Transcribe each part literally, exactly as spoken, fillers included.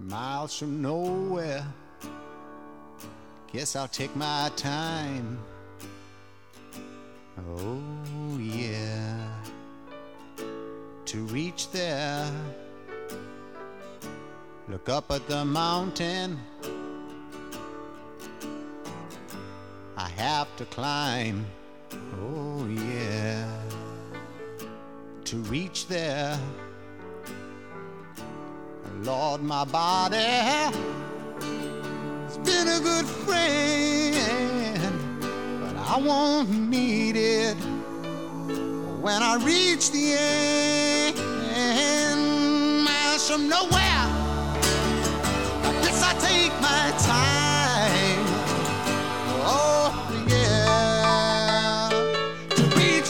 miles from nowhere. Guess I'll take my time. Oh yeah, to reach there. Look up at the mountain I have to climb. Oh yeah, to reach there. Lord, my body has been a good friend, but I won't need it when I reach the end. Miles from nowhere, I guess I take my time. Oh yeah, to reach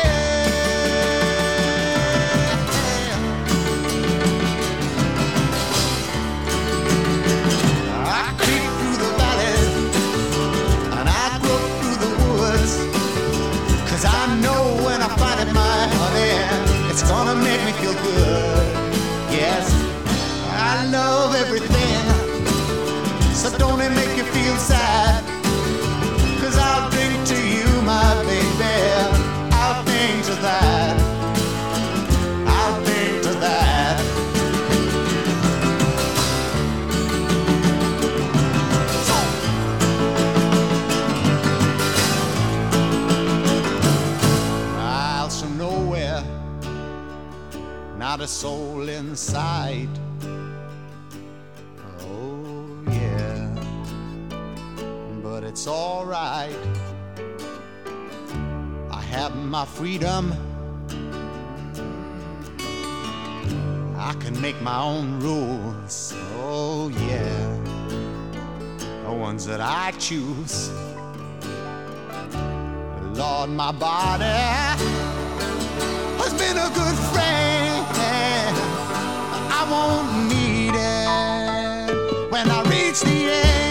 it's gonna make me feel good. Yes, I love everything, so don't it make you feel sad? Cause I'll bring to you, my baby, I'll bring to that, I'll bring to that. Miles from nowhere, not a soul in sight. Oh yeah, but it's all right. I have my freedom. I can make my own rules. Oh yeah, the ones that I choose. Lord, my body has been a good friend. I won't need it when I reach the end.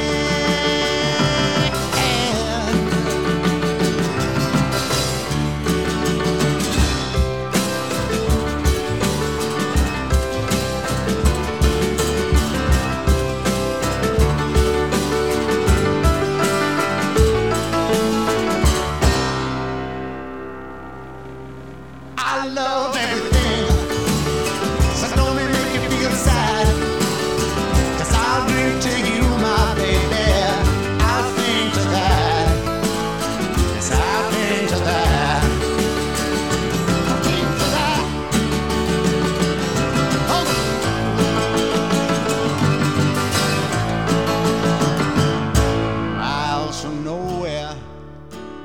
I love everything, so don't it make you feel sad? Cause I'll bring to you, my baby, I'll think to that. Yes, I'll think to that. I'll think to that. Oh. Miles from nowhere,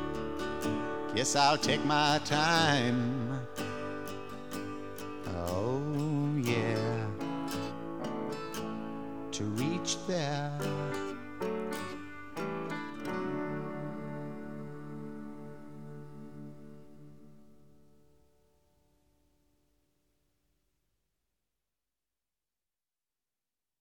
guess I'll take my time. Oh.